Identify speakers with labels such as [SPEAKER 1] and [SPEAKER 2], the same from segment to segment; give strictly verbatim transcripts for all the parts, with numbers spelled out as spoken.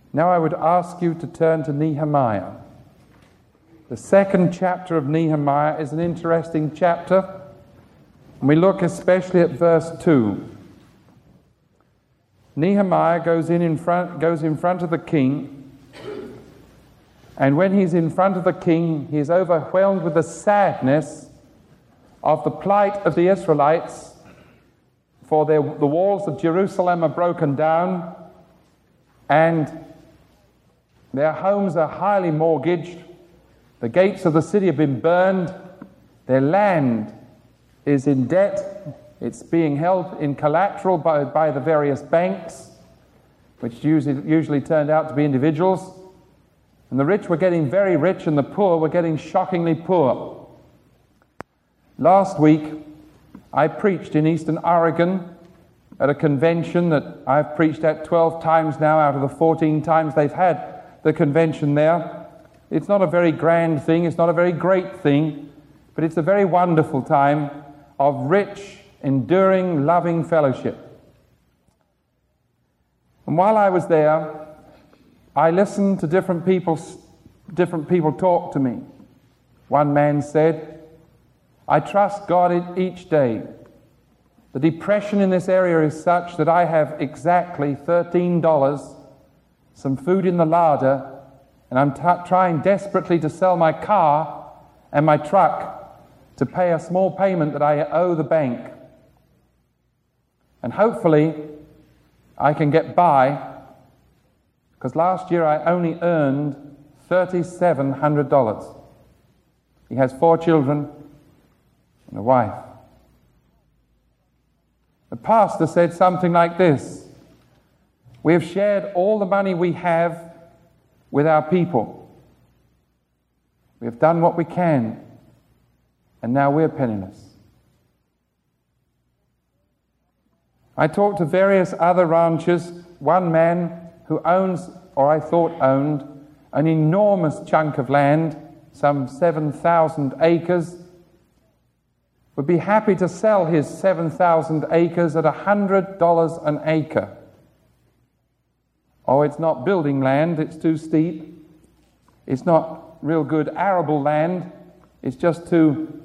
[SPEAKER 1] Now I would ask you to turn to Nehemiah. The second chapter of Nehemiah is an interesting chapter, and we look especially at verse two. Nehemiah goes in, in front, goes in front of the king, and when he's in front of the king, he is overwhelmed with the sadness of the plight of the Israelites, for their, the walls of Jerusalem are broken down, and their homes are highly mortgaged. The gates of the city have been burned. Their land is in debt. It's being held in collateral by, by the various banks, which usually, usually turned out to be individuals. And the rich were getting very rich, and the poor were getting shockingly poor. Last week, I preached in Eastern Oregon at a convention that I've preached at twelve times now out of the fourteen times they've had the convention there. It's not a very grand thing, it's not a very great thing, but it's a very wonderful time of rich, enduring, loving fellowship. And while I was there, I listened to different people, different people talk to me. One man said, "I trust God each day. The depression in this area is such that I have exactly thirteen dollars, some food in the larder, and I'm t- trying desperately to sell my car and my truck to pay a small payment that I owe the bank. And hopefully I can get by, because last year I only earned three thousand seven hundred dollars. He has four children and a wife. The pastor said something like this: "We have shared all the money we have with our people. We have done what we can, and now we're penniless." I talked to various other ranchers. One man who owns, or I thought owned, an enormous chunk of land, some seven thousand acres, would be happy to sell his seven thousand acres at one hundred dollars an acre. Oh, it's not building land, it's too steep. It's not real good arable land, it's just too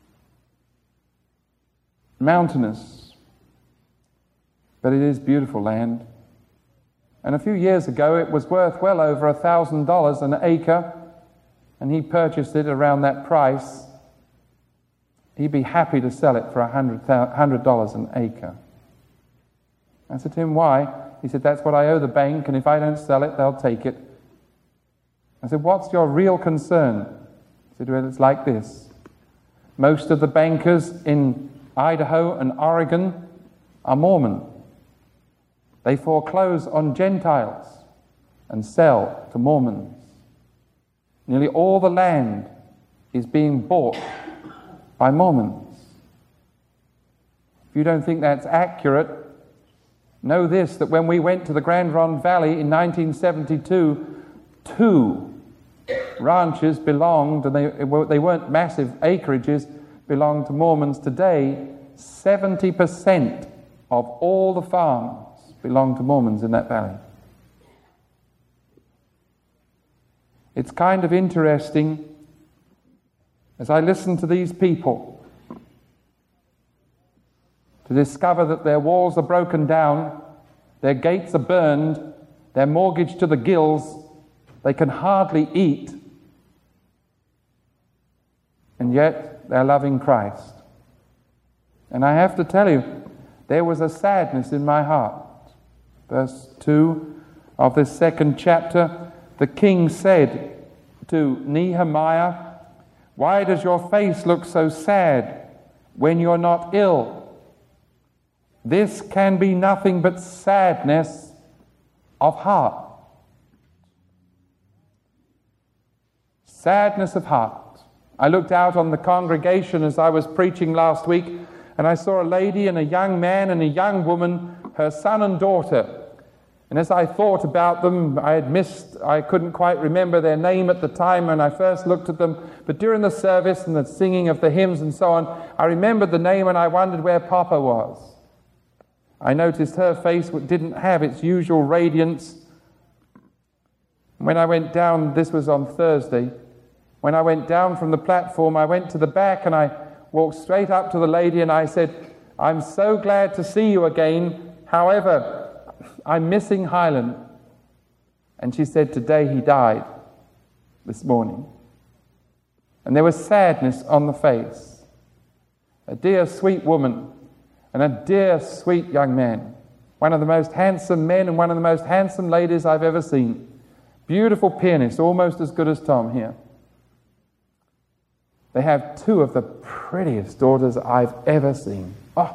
[SPEAKER 1] mountainous. But it is beautiful land. And a few years ago it was worth well over one thousand dollars an acre, and he purchased it around that price. He'd be happy to sell it for one hundred dollars an acre. I said to him, "Why?" He said, "That's what I owe the bank, and if I don't sell it, they'll take it." I said, "What's your real concern?" He said, "Well, it's like this. Most of the bankers in Idaho and Oregon are Mormon. They foreclose on Gentiles and sell to Mormons. Nearly all the land is being bought by Mormons. If you don't think that's accurate, know this, that when we went to the Grand Ronde Valley in nineteen seventy-two, two ranches belonged, and they, they weren't massive acreages, belonged to Mormons. Today, seventy percent of all the farms belong to Mormons in that valley." It's kind of interesting, as I listen to these people, to discover that their walls are broken down, their gates are burned, they're mortgaged to the gills, they can hardly eat, and yet they're loving Christ. And I have to tell you, there was a sadness in my heart. Verse two of this second chapter, the king said to Nehemiah, "Why does your face look so sad when you're not ill? This can be nothing but sadness of heart." Sadness of heart. I looked out on the congregation as I was preaching last week, and I saw a lady and a young man and a young woman, her son and daughter. And as I thought about them, I had missed, I couldn't quite remember their name at the time when I first looked at them, but during the service and the singing of the hymns and so on, I remembered the name and I wondered where Papa was. I noticed her face didn't have its usual radiance, When I went down, this was on Thursday, when I went down from the platform, I went to the back and I walked straight up to the lady and I said, I'm so glad to see you again. However, I'm missing Hyland. And she said, today he died, this morning. And there was sadness on the face. A dear, sweet woman and a dear, sweet young man. One of the most handsome men and one of the most handsome ladies I've ever seen. Beautiful pianist, almost as good as Tom here. They have two of the prettiest daughters I've ever seen. Oh.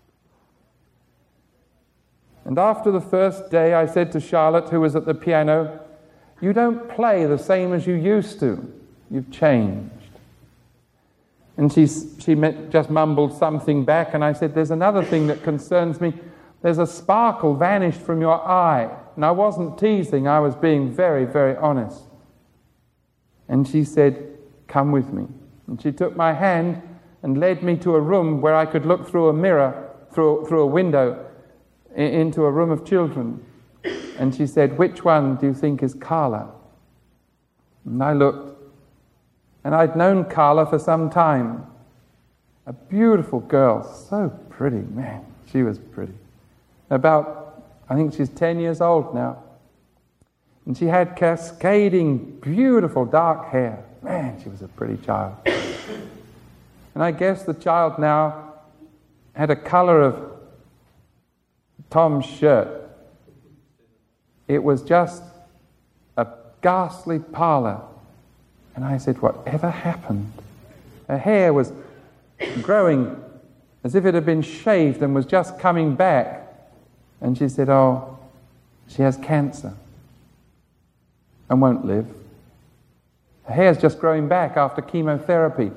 [SPEAKER 1] And after the first day, I said to Charlotte, who was at the piano, you don't play the same as you used to. You've changed. And she, she just mumbled something back, and I said, there's another thing that concerns me. There's a sparkle vanished from your eye. And I wasn't teasing, I was being very, very honest. And she said, come with me. And she took my hand and led me to a room where I could look through a mirror, through, through a window, into a room of children. And she said, which one do you think is Carla? And I looked, and I'd known Carla for some time. A beautiful girl, so pretty, man, she was pretty. About, I think she's ten years old now. And she had cascading, beautiful dark hair. Man, she was a pretty child. And I guess the child now had a color of Tom's shirt. It was just a ghastly pallor. And I said, whatever happened? Her hair was growing as if it had been shaved and was just coming back. And she said, oh, she has cancer and won't live. Her hair's just growing back after chemotherapy.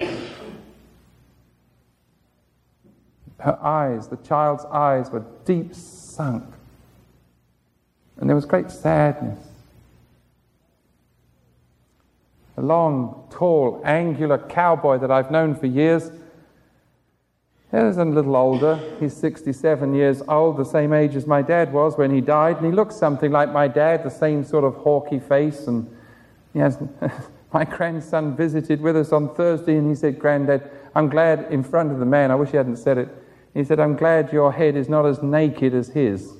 [SPEAKER 1] Her eyes, the child's eyes, were deep sunk. And there was great sadness. A long, tall, angular cowboy that I've known for years. He's a little older. He's sixty-seven years old, the same age as my dad was when he died. And he looks something like my dad, the same sort of hawky face. And he has... My grandson visited with us on Thursday and he said, Granddad, I'm glad, in front of the man, I wish he hadn't said it, he said, I'm glad your head is not as naked as his.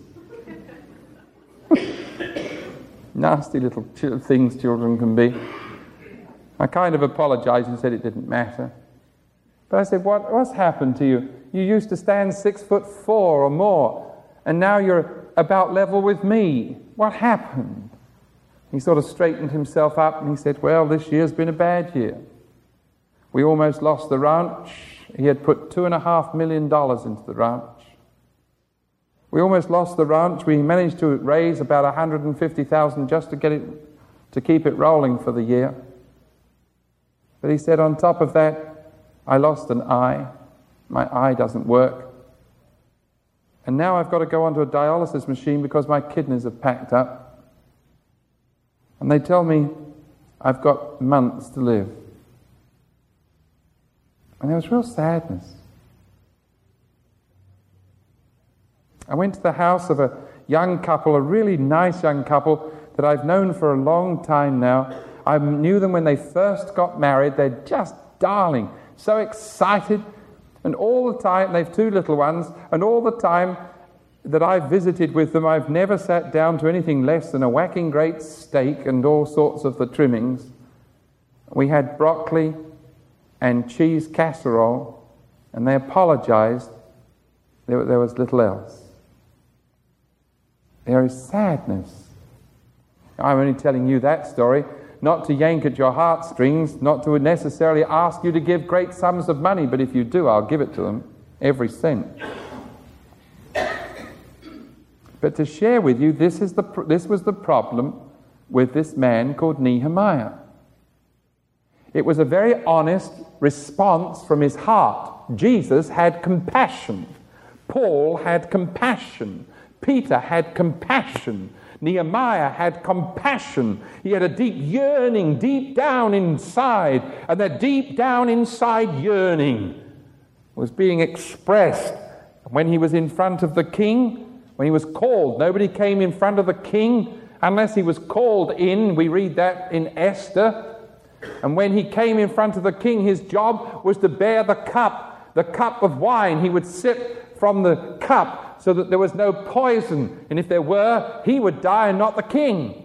[SPEAKER 1] Nasty little ch- things children can be. I kind of apologized and said it didn't matter. But I said, what, what's happened to you? You used to stand six foot four or more, and now you're about level with me. What happened? He sort of straightened himself up and he said, well, this year's been a bad year. We almost lost the ranch. He had put two and a half million dollars into the ranch. We almost lost the ranch. We managed to raise about one hundred fifty thousand dollars just to get it, to keep it rolling for the year. But he said, on top of that, I lost an eye. My eye doesn't work. And now I've got to go onto a dialysis machine because my kidneys have packed up. And they tell me I've got months to live. And there was real sadness. I went to the house of a young couple, a really nice young couple that I've known for a long time now. I knew them when they first got married. They're just darling, so excited. And all the time, they've two little ones, and all the time that I've visited with them, I've never sat down to anything less than a whacking great steak and all sorts of the trimmings. We had broccoli and cheese casserole, and they apologized. There, there was little else. There is sadness. I'm only telling you that story, not to yank at your heartstrings, not to necessarily ask you to give great sums of money, but if you do, I'll give it to them, every cent. But to share with you, this is the this was the problem with this man called Nehemiah. It was a very honest response from his heart. Jesus had compassion. Paul had compassion. Peter had compassion. Nehemiah had compassion. He had a deep yearning deep down inside, and that deep down inside yearning was being expressed when he was in front of the king. When he was called, nobody came in front of the king unless he was called in. We read that in Esther. And when he came in front of the king, his job was to bear the cup, the cup of wine. He would sip from the cup so that there was no poison. And if there were, he would die and not the king.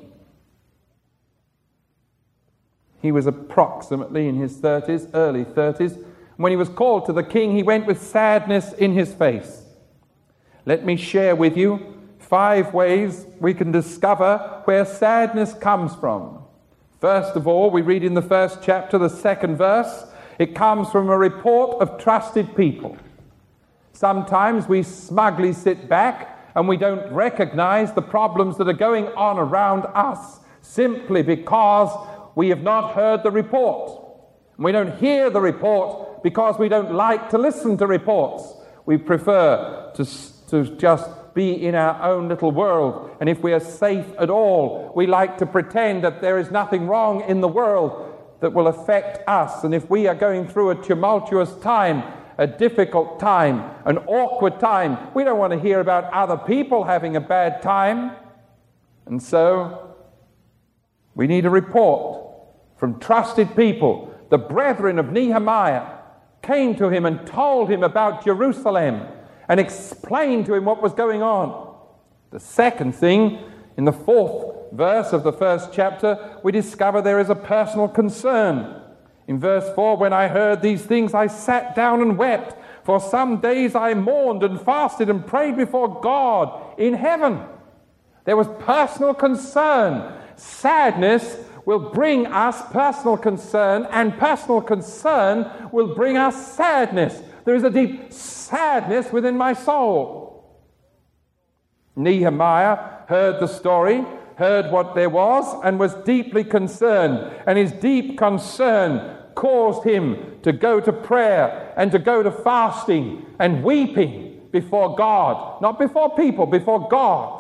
[SPEAKER 1] He was approximately in his thirties, early thirties. When he was called to the king, he went with sadness in his face. Let me share with you five ways we can discover where sadness comes from. First of all, we read in the first chapter, the second verse, it comes from a report of trusted people. Sometimes we smugly sit back and we don't recognize the problems that are going on around us simply because we have not heard the report. We don't hear the report because we don't like to listen to reports. We prefer to, to just be in our own little world. And if we are safe at all, we like to pretend that there is nothing wrong in the world that will affect us. And if we are going through a tumultuous time, a difficult time, an awkward time, we don't want to hear about other people having a bad time. And so we need a report from trusted people. The brethren of Nehemiah came to him and told him about Jerusalem and explained to him what was going on. The second thing, in the fourth verse of the first chapter, we discover there is a personal concern. In verse four, when I heard these things, I sat down and wept. For some days I mourned and fasted and prayed before God in heaven. There was personal concern. Sadness will bring us personal concern, and personal concern will bring us sadness. There is a deep sadness within my soul. Nehemiah heard the story, heard what there was, and was deeply concerned. And his deep concern caused him to go to prayer and to go to fasting and weeping before God. Not before people, before God.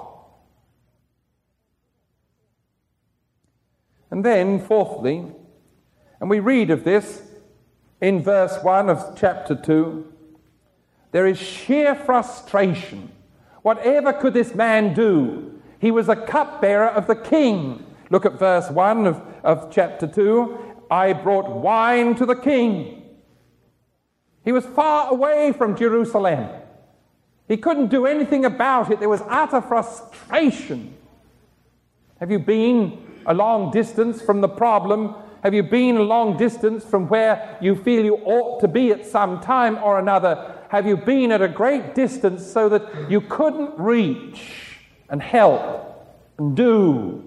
[SPEAKER 1] And then, fourthly, and we read of this in verse one of chapter two, there is sheer frustration. Whatever could this man do? He was a cupbearer of the king. Look at verse one of, of chapter two. I brought wine to the king. He was far away from Jerusalem. He couldn't do anything about it. There was utter frustration. Have you been a long distance from the problem? Have you been a long distance from where you feel you ought to be at some time or another? Have you been at a great distance so that you couldn't reach and help and do?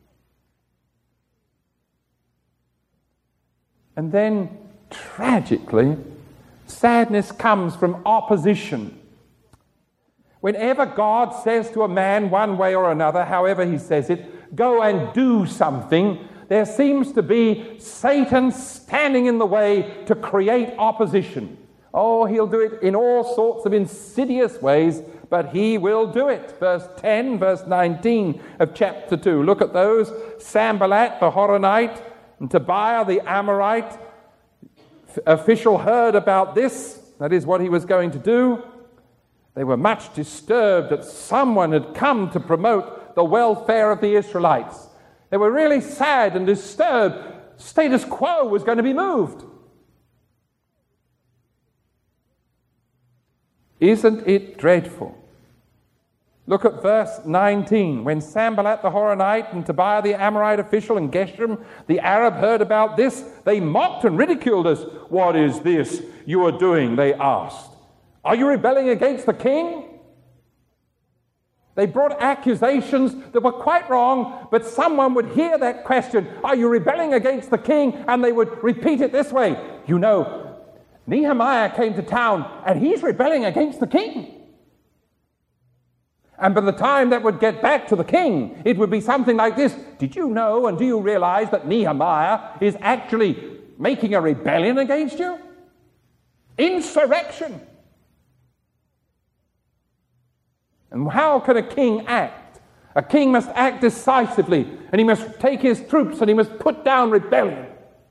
[SPEAKER 1] And then, tragically, sadness comes from opposition. Whenever God says to a man one way or another, however he says it, go and do something, there seems to be Satan standing in the way to create opposition. Oh, he'll do it in all sorts of insidious ways, but he will do it. Verse ten, verse nineteen of chapter two. Look at those. Sanballat the Horonite and Tobiah the Amorite official heard about this. That is what he was going to do. They were much disturbed that someone had come to promote the welfare of the Israelites. They were really sad and disturbed. Status quo was going to be moved. Isn't it dreadful? Look at verse nineteen. When Sanballat the Horonite and Tobiah the Amorite official and Geshem the Arab heard about this, they mocked and ridiculed us. What is this you are doing? They asked. Are you rebelling against the king? They brought accusations that were quite wrong, but someone would hear that question, are you rebelling against the king? And they would repeat it this way. You know, Nehemiah came to town and he's rebelling against the king. And by the time that would get back to the king, it would be something like this. Did you know and do you realize that Nehemiah is actually making a rebellion against you? Insurrection. And how can a king act? A king must act decisively, and he must take his troops and he must put down rebellion.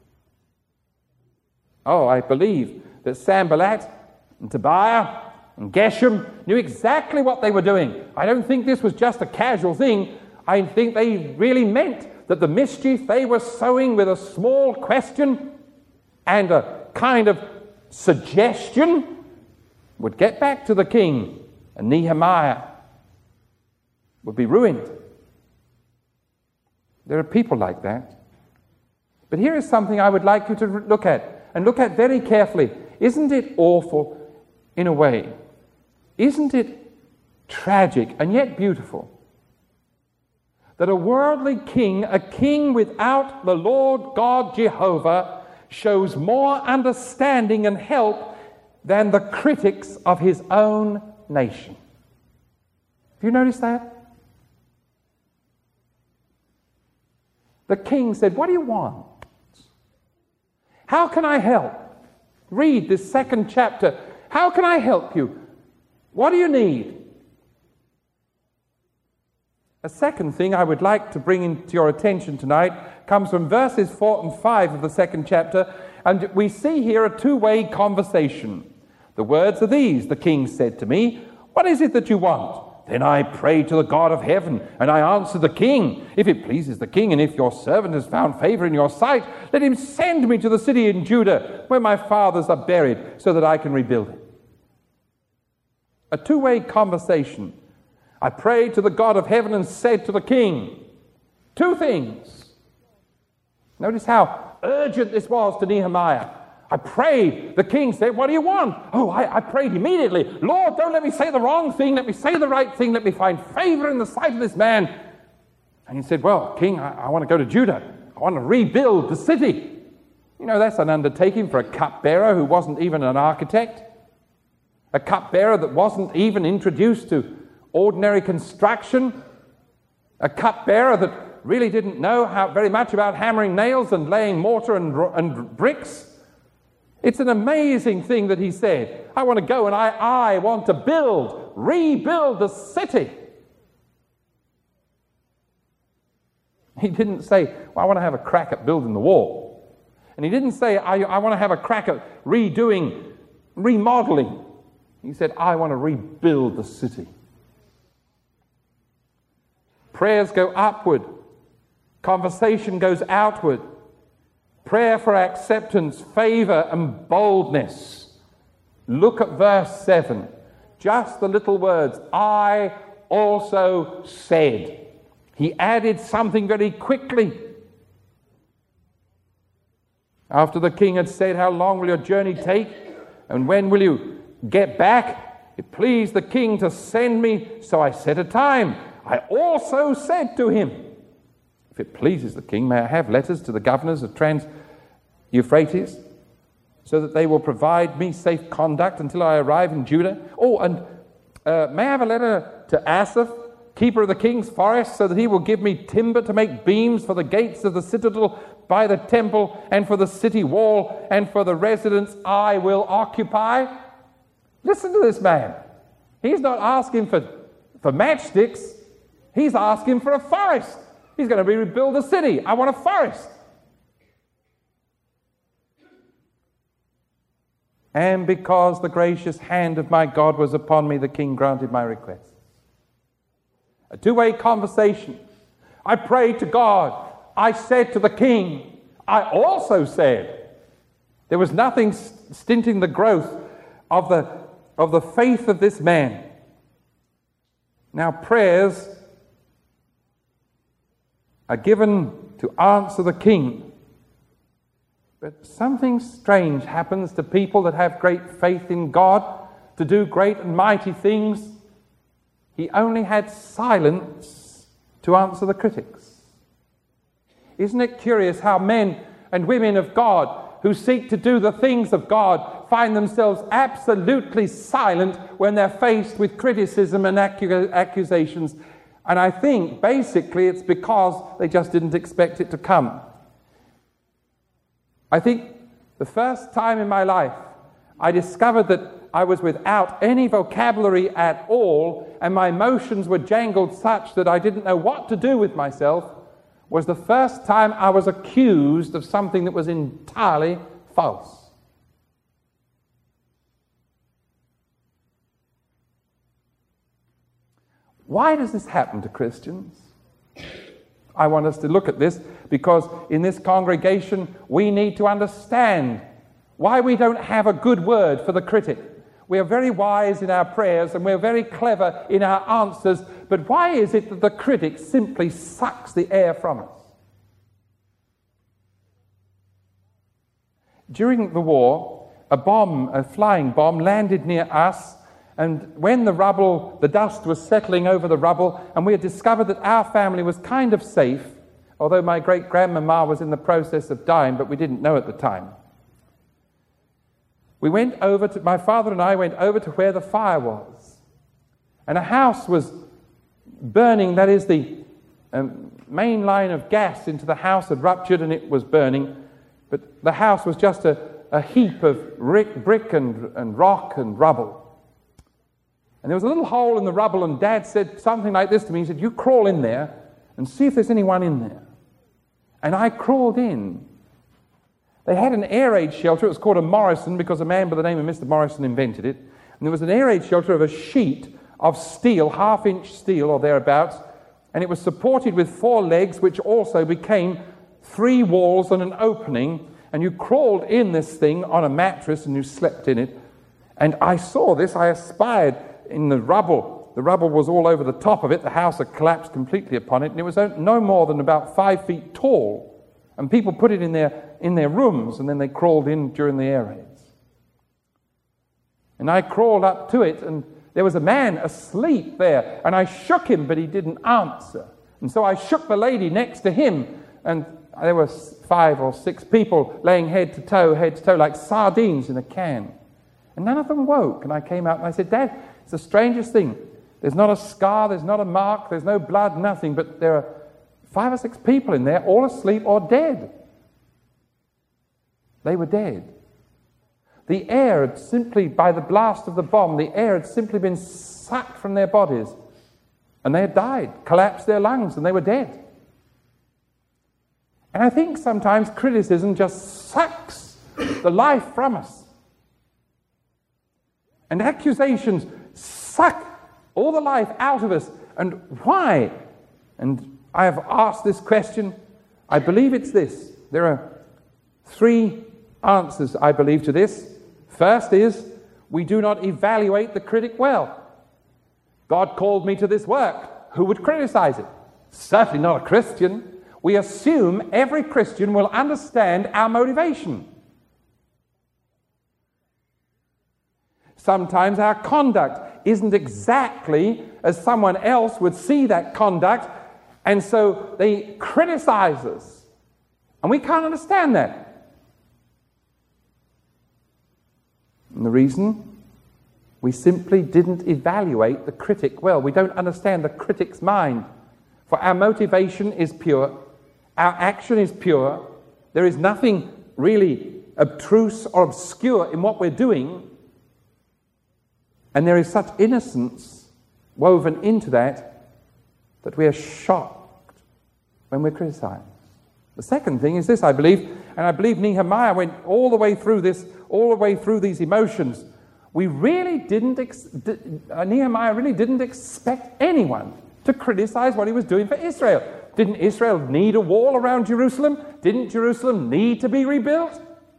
[SPEAKER 1] Oh, I believe that Sanballat and Tobiah and Geshem knew exactly what they were doing. I don't think this was just a casual thing. I think they really meant that the mischief they were sowing with a small question and a kind of suggestion would get back to the king, and Nehemiah would be ruined. There are people like that. But here is something I would like you to look at, and look at very carefully. Isn't it awful in a way? Isn't it tragic and yet beautiful that a worldly king, a king without the Lord God Jehovah, shows more understanding and help than the critics of his own nation? Have you noticed that? The king said, "What do you want? How can I help?" Read this second chapter. How can I help you? What do you need? A second thing I would like to bring into your attention tonight comes from verses four and five of the second chapter, and we see here a two-way conversation. The words are these: "The king said to me, 'What is it that you want?' Then I prayed to the God of heaven, and I answered the king, 'If it pleases the king, and if your servant has found favor in your sight, let him send me to the city in Judah, where my fathers are buried, so that I can rebuild it.'" A two-way conversation. I prayed to the God of heaven and said to the king. Two things. Notice how urgent this was to Nehemiah. I prayed. The king said, "What do you want?" Oh, I, I prayed immediately. "Lord, don't let me say the wrong thing. Let me say the right thing. Let me find favor in the sight of this man." And he said, "Well, king, I, I want to go to Judah. I want to rebuild the city." You know, that's an undertaking for a cupbearer who wasn't even an architect. A cupbearer that wasn't even introduced to ordinary construction. A cupbearer that really didn't know how very much about hammering nails and laying mortar and, and bricks. It's an amazing thing that he said. "I want to go and I, I want to build, rebuild the city." He didn't say, "Well, I want to have a crack at building the wall." And he didn't say, I, I want to have a crack at redoing, remodeling. He said, "I want to rebuild the city." Prayers go upward. Conversation goes outward. Prayer for acceptance, favor, and boldness. Look at verse seven. Just the little words, "I also said." He added something very quickly. After the king had said, "How long will your journey take? And when will you get back? It pleased the king to send me, so I set a time. I also said to him, 'If it pleases the king, may I have letters to the governors of Trans-Euphrates, so that they will provide me safe conduct until I arrive in Judah? Oh, and uh, may I have a letter to Asaph, keeper of the king's forest, so that he will give me timber to make beams for the gates of the citadel by the temple, and for the city wall, and for the residence I will occupy?'" Listen to this man. He's not asking for, for matchsticks. He's asking for a forest. He's going to rebuild a city. I want a forest. "And because the gracious hand of my God was upon me, the king granted my request." A two-way conversation. I prayed to God. I said to the king. I also said. There was nothing stinting the growth of the, of the faith of this man. Now, prayers are given to answer the king. But something strange happens to people that have great faith in God to do great and mighty things. He only had silence to answer the critics. Isn't it curious how men and women of God who seek to do the things of God find themselves absolutely silent when they're faced with criticism and accu- accusations? And I think basically it's because they just didn't expect it to come. I think the first time in my life I discovered that I was without any vocabulary at all, and my emotions were jangled such that I didn't know what to do with myself, was the first time I was accused of something that was entirely false. Why does this happen to Christians? I want us to look at this because in this congregation we need to understand why we don't have a good word for the critic. We are very wise in our prayers and we're very clever in our answers, but why is it that the critic simply sucks the air from us? During the war, a bomb, a flying bomb, landed near us, and when the rubble, the dust was settling over the rubble, and we had discovered that our family was kind of safe, although my great-grandmama was in the process of dying, but we didn't know at the time. We went over to, my father and I went over to where the fire was. And a house was burning, that is, the um, main line of gas into the house had ruptured and it was burning. But the house was just a, a heap of brick, brick and, and rock and rubble. And there was a little hole in the rubble, and Dad said something like this to me. He said, "You crawl in there and see if there's anyone in there." And I crawled in. They had an air raid shelter. It was called a Morrison because a man by the name of Mister Morrison invented it. And there was an air raid shelter of a sheet of steel, half-inch steel or thereabouts, and it was supported with four legs, which also became three walls and an opening, and you crawled in this thing on a mattress and you slept in it. And I saw this. I espied in the rubble. The rubble was all over the top of it. The house had collapsed completely upon it, and it was no more than about five feet tall. And people put it in their in their rooms, and then they crawled in during the air raids. And I crawled up to it, and there was a man asleep there, and I shook him, but he didn't answer. And so I shook the lady next to him, and there were five or six people laying head to toe, head to toe, like sardines in a can. And none of them woke. And I came out and I said, "Dad, it's the strangest thing. There's not a scar, there's not a mark, there's no blood, nothing, but there are five or six people in there, all asleep or dead." They were dead. The air had simply, by the blast of the bomb, the air had simply been sucked from their bodies. And they had died, collapsed their lungs, and they were dead. And I think sometimes criticism just sucks the life from us. And accusations suck all the life out of us. And why? And I have asked this question. I believe it's this. There are three answers, I believe, to this. First is, we do not evaluate the critic well. God called me to this work. Who would criticize it? Certainly not a Christian. We assume every Christian will understand our motivation. Sometimes our conduct isn't exactly as someone else would see that conduct, and so they criticize us. And we can't understand that. And the reason? We simply didn't evaluate the critic well. We don't understand the critic's mind. For our motivation is pure. Our action is pure. There is nothing really obtruse or obscure in what we're doing. And there is such innocence woven into that that we are shocked when we're criticized. The second thing is this, I believe, and I believe Nehemiah went all the way through this, all the way through these emotions. We really didn't, ex- d- uh, Nehemiah really didn't expect anyone to criticize what he was doing for Israel. Didn't Israel need a wall around Jerusalem? Didn't Jerusalem need to be rebuilt?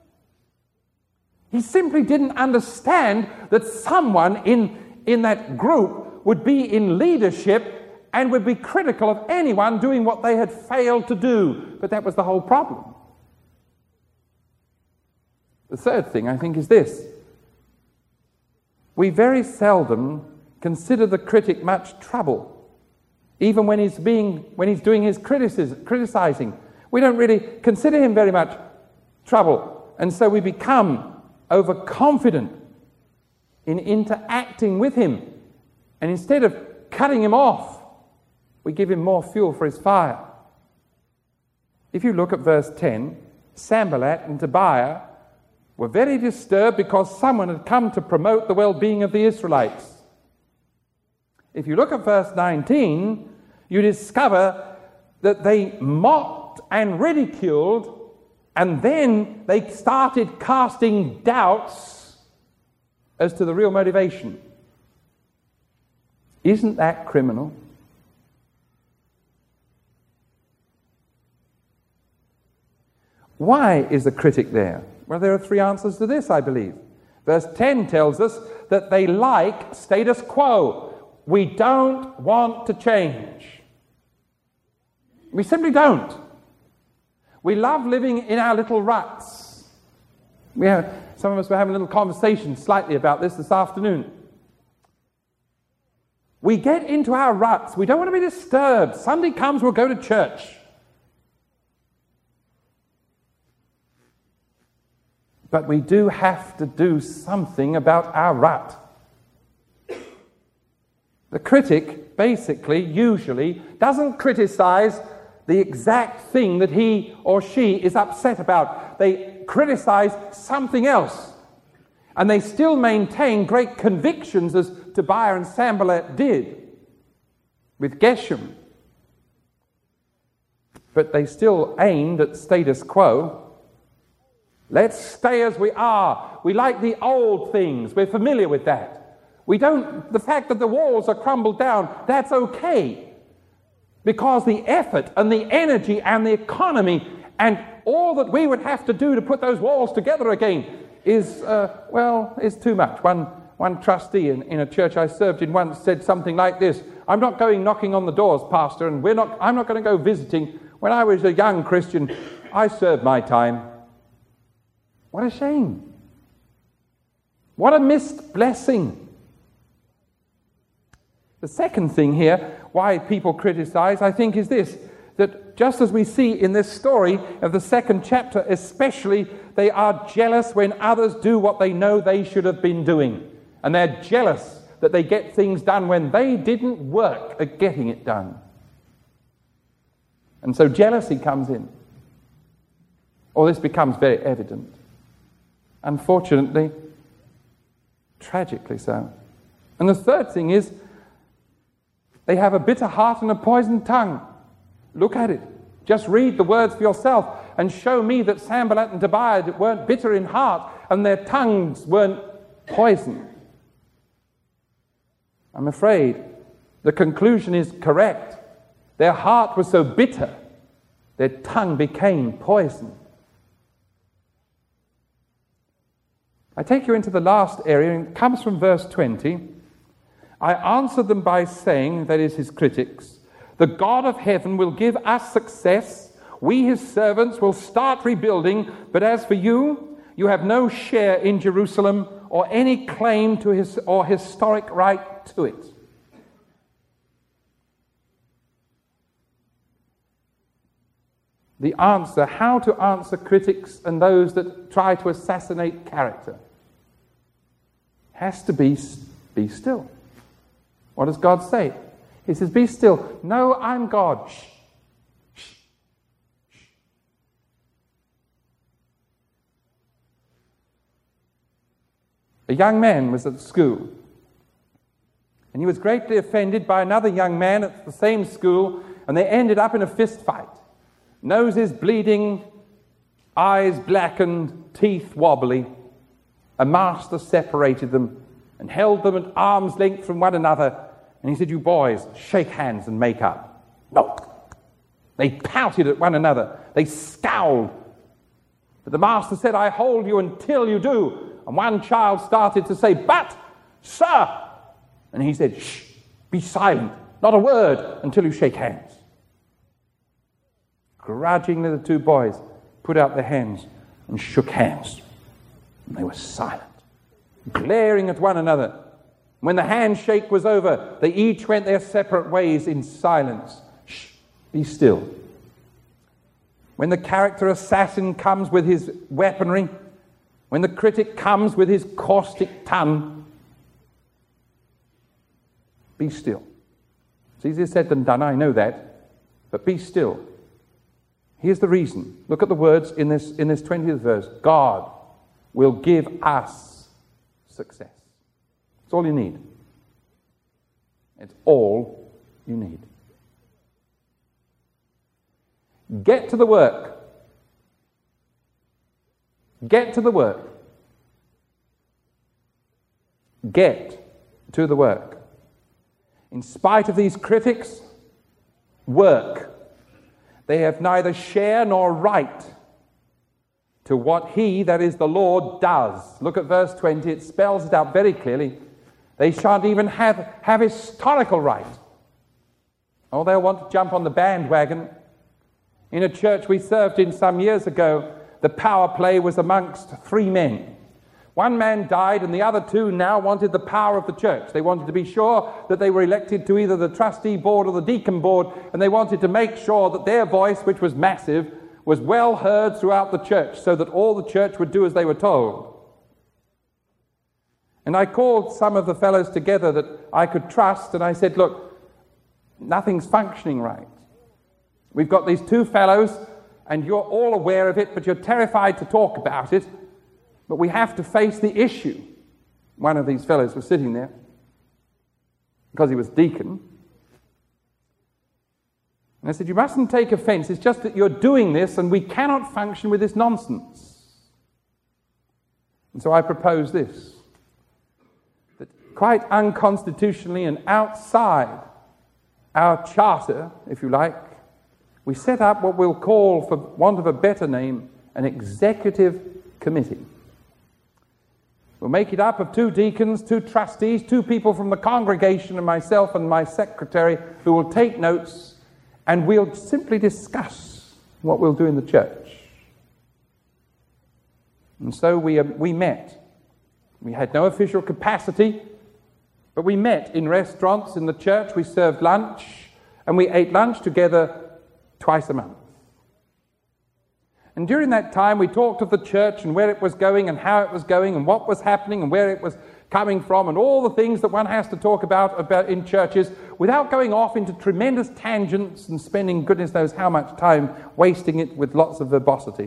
[SPEAKER 1] He simply didn't understand that someone in, in that group would be in leadership and would be critical of anyone doing what they had failed to do. But that was the whole problem. The third thing, I think, is this. We very seldom consider the critic much trouble, even when he's being when he's doing his criticism, criticizing. We don't really consider him very much trouble, and so we become overconfident in interacting with him, and instead of cutting him off, we give him more fuel for his fire. If you look at verse ten, Sanballat and Tobiah were very disturbed because someone had come to promote the well-being of the Israelites. If you look at verse nineteen, you discover that they mocked and ridiculed, and then they started casting doubts as to the real motivation. Isn't that criminal? Why is the critic there? Well, there are three answers to this, I believe. Verse ten tells us that they like status quo. We don't want to change. We simply don't. We love living in our little ruts. We have, some of us were having a little conversation slightly about this this afternoon. We get into our ruts. We don't want to be disturbed. Sunday comes, we'll go to church. But we do have to do something about our rut. The critic basically, usually, doesn't criticize the exact thing that he or she is upset about. They criticize something else. And they still maintain great convictions, as Tobiah and Sanballat did with Geshem. But they still aimed at status quo. Let's stay as we are. We like the old things. We're familiar with that. We don't, the fact that the walls are crumbled down, that's okay. Because the effort and the energy and the economy and all that we would have to do to put those walls together again is, uh, well, is too much. One, one trustee in, in a church I served in once said something like this: I'm not going knocking on the doors, Pastor, and we're not, I'm not going to go visiting. When I was a young Christian, I served my time. What a shame. What a missed blessing. The second thing here, why people criticize, I think, is this: that just as we see in this story of the second chapter especially, they are jealous when others do what they know they should have been doing. And they're jealous that they get things done when they didn't work at getting it done. And so jealousy comes in. Or this becomes very evident. Unfortunately, tragically so. And the third thing is, they have a bitter heart and a poisoned tongue. Look at it. Just read the words for yourself and show me that Sanballat and Tobiah weren't bitter in heart and their tongues weren't poisoned. I'm afraid the conclusion is correct. Their heart was so bitter, their tongue became poisoned. I take you into the last area, and it comes from verse twenty. I answered them by saying, that is his critics, the God of heaven will give us success. We, his servants, will start rebuilding. But as for you, you have no share in Jerusalem or any claim to his or historic right to it. The answer, how to answer critics and those that try to assassinate character, has to be, be still. What does God say? He says, be still. No, I'm God. Shh. Shh. Shh. A young man was at school, and he was greatly offended by another young man at the same school, and they ended up in a fist fight. Noses bleeding, eyes blackened, teeth wobbly. A master separated them and held them at arm's length from one another. And he said, you boys, shake hands and make up. No. They pouted at one another. They scowled. But the master said, I hold you until you do. And one child started to say, but, sir. And he said, shh, be silent. Not a word until you shake hands. Grudgingly, the two boys put out their hands and shook hands. And they were silent, glaring at one another. When the handshake was over, they each went their separate ways in silence. Shh, be still. When the character assassin comes with his weaponry, when the critic comes with his caustic tongue, be still. It's easier said than done, I know that, but be still. Here's the reason. Look at the words in this, in this twentieth verse. God will give us success. That's all you need. It's all you need. Get to the work. Get to the work. Get to the work. In spite of these critics, work. They have neither share nor right to what he, that is the Lord, does. Look at verse twenty. It spells it out very clearly. They shan't even have, have historical right. Oh, they'll want to jump on the bandwagon. In a church we served in some years ago, the power play was amongst three men. One man died and the other two now wanted the power of the church. They wanted to be sure that they were elected to either the trustee board or the deacon board, and they wanted to make sure that their voice, which was massive, was well heard throughout the church so that all the church would do as they were told. And I called some of the fellows together that I could trust, and I said, look, nothing's functioning right. We've got these two fellows, and you're all aware of it, but you're terrified to talk about it. But we have to face the issue. One of these fellows was sitting there because he was deacon. And I said, you mustn't take offense. It's just that you're doing this and we cannot function with this nonsense. And so I propose this, that quite unconstitutionally and outside our charter, if you like, we set up what we'll call, for want of a better name, an executive committee. We'll make it up of two deacons, two trustees, two people from the congregation, and myself and my secretary, who will take notes, and we'll simply discuss what we'll do in the church. And so we, uh, we met. We had no official capacity, but we met in restaurants in the church. We served lunch, and we ate lunch together twice a month. And during that time, we talked of the church and where it was going and how it was going and what was happening and where it was coming from and all the things that one has to talk about, about in churches without going off into tremendous tangents and spending goodness knows how much time wasting it with lots of verbosity.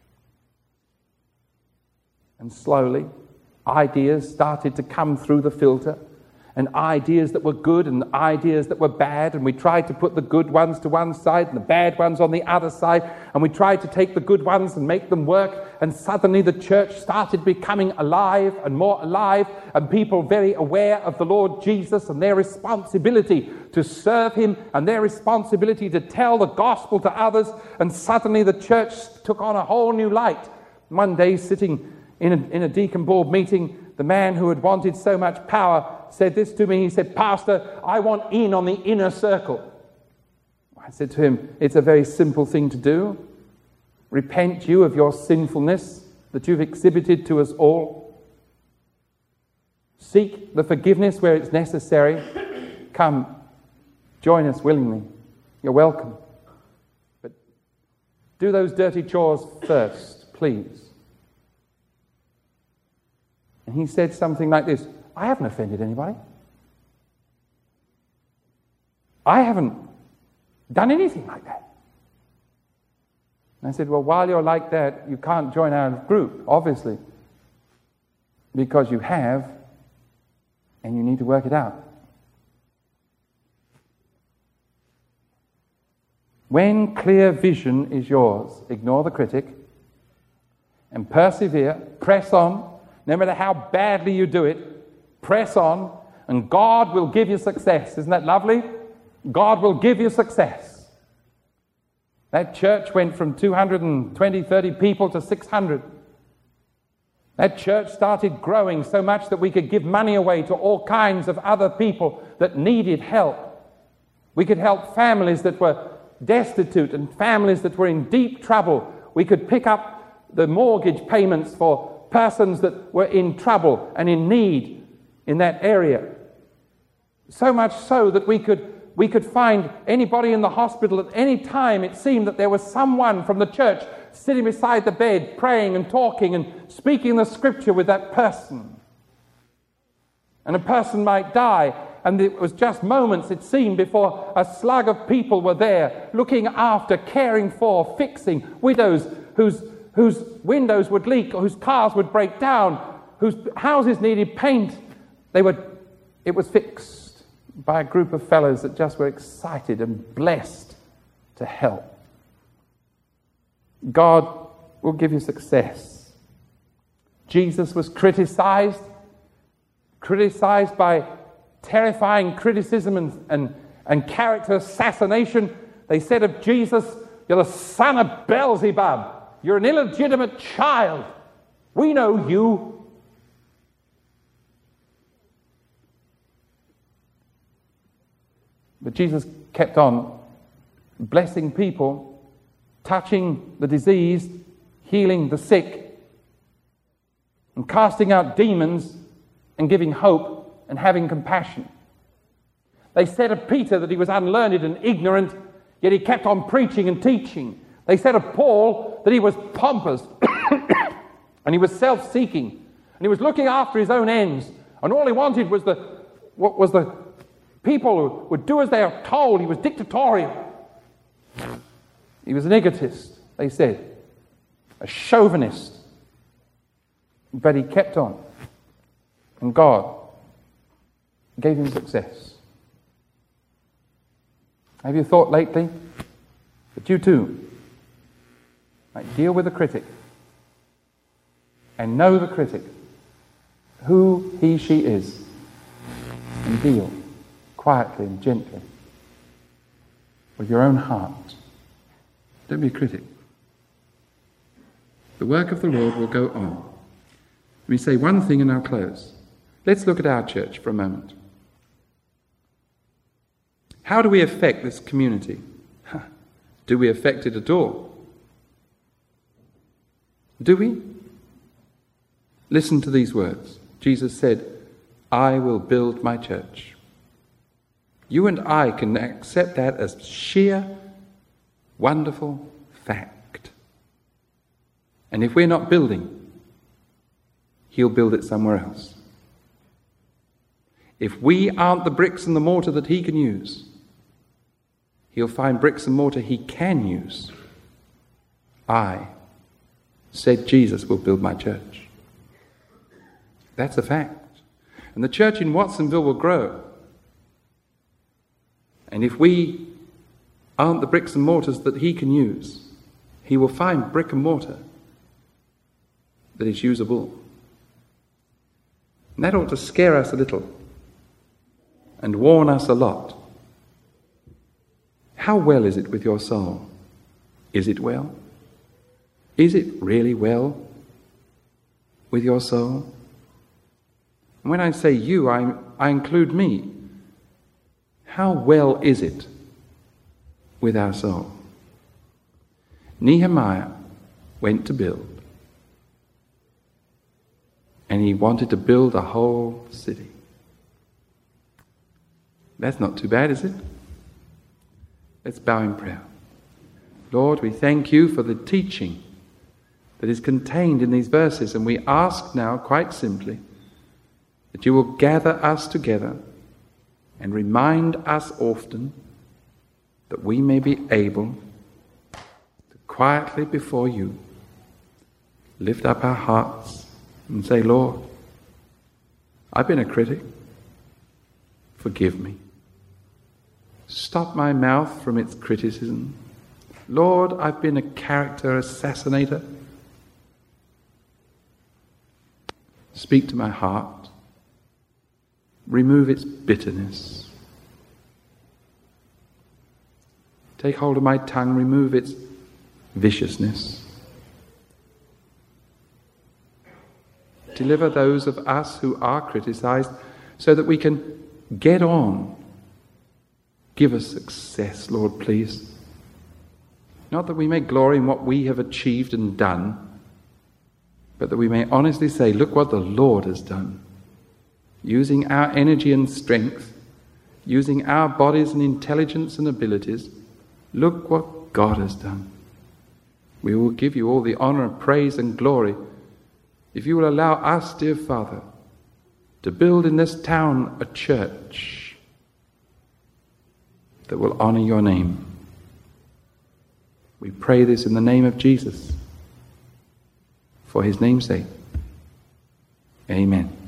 [SPEAKER 1] And slowly, ideas started to come through the filter, and ideas that were good and ideas that were bad, and we tried to put the good ones to one side and the bad ones on the other side, and we tried to take the good ones and make them work, and suddenly the church started becoming alive and more alive, and people very aware of the Lord Jesus and their responsibility to serve him and their responsibility to tell the gospel to others, and suddenly the church took on a whole new light. One day, sitting in a, in a deacon board meeting, the man who had wanted so much power said this to me. He said, Pastor, I want in on the inner circle. I said to him, it's a very simple thing to do. Repent you of your sinfulness that you've exhibited to us all. Seek the forgiveness where it's necessary. Come, join us willingly. You're welcome. But do those dirty chores first, please. And he said something like this, I haven't offended anybody. I haven't done anything like that. And I said, well, while you're like that, you can't join our group, obviously, because you have, and you need to work it out. When clear vision is yours, ignore the critic and persevere, press on, no matter how badly you do it. Press on, and God will give you success. Isn't that lovely? God will give you success. That church went from two hundred twenty, thirty people to six hundred. That church started growing so much that we could give money away to all kinds of other people that needed help. We could help families that were destitute and families that were in deep trouble. We could pick up the mortgage payments for persons that were in trouble and in need in that area. So much so that we could we could find anybody in the hospital at any time. It seemed that there was someone from the church sitting beside the bed, praying and talking and speaking the scripture with that person. And a person might die, and it was just moments, it seemed, before a slug of people were there, looking after, caring for, fixing widows whose whose windows would leak, or whose cars would break down, whose houses needed paint. They were, it was fixed by a group of fellows that just were excited and blessed to help. God will give you success. Jesus was criticized, criticized by terrifying criticism and, and, and character assassination. They said of Jesus, you're the son of Beelzebub. You're an illegitimate child. We know you. But Jesus kept on blessing people, touching the diseased, healing the sick, and casting out demons, and giving hope and having compassion. They said of Peter that he was unlearned and ignorant, yet he kept on preaching and teaching. They said of Paul that he was pompous and he was self-seeking and he was looking after his own ends, and all he wanted was the what was the people would do as they are told. He was dictatorial. He was an egotist, they said, a chauvinist. But he kept on, and God gave him success. Have you thought lately that you too might deal with the critic and know the critic, who he, she is, and deal quietly and gently with your own heart? Don't be a critic. The work of the Lord will go on. Let me say one thing and I'll close. Let's look at our church for a moment. How do we affect this community? Do we affect it at all? Do we? Listen to these words. Jesus said, I will build my church. You and I can accept that as sheer, wonderful fact. And if we're not building, he'll build it somewhere else. If we aren't the bricks and the mortar that he can use, he'll find bricks and mortar he can use. I, said Jesus, will build my church. That's a fact. And the church in Watsonville will grow. And if we aren't the bricks and mortars that he can use, he will find brick and mortar that is usable. And that ought to scare us a little and warn us a lot. How well is it with your soul? Is it well? Is it really well with your soul? And when I say you, I, I include me. How well is it with our soul? Nehemiah went to build. And he wanted to build a whole city. That's not too bad, is it? Let's bow in prayer. Lord, we thank you for the teaching that is contained in these verses, and we ask now, quite simply, that you will gather us together and remind us often that we may be able to quietly before you lift up our hearts and say, Lord, I've been a critic. Forgive me. Stop my mouth from its criticism. Lord, I've been a character assassinator. Speak to my heart. Remove its bitterness. Take hold of my tongue. Remove its viciousness. Deliver those of us who are criticized so that we can get on. Give us success, Lord, please. Not that we may glory in what we have achieved and done, but that we may honestly say, look what the Lord has done. Using our energy and strength, using our bodies and intelligence and abilities, look what God has done. We will give you all the honor, praise and glory if you will allow us, dear Father, to build in this town a church that will honor your name. We pray this in the name of Jesus, for his name's sake. Amen.